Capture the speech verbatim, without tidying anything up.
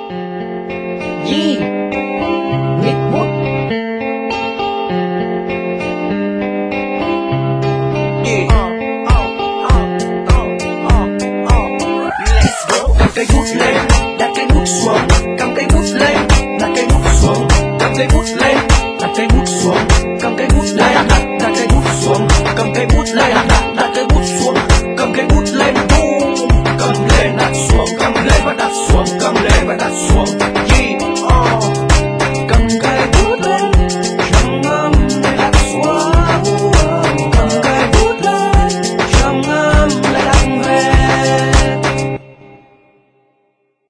Yeah, Nick Wood. Yeah. Uh, uh, uh, uh, uh, uh. Let's go. Đặt cây bút lên, đặt cây bút xuống.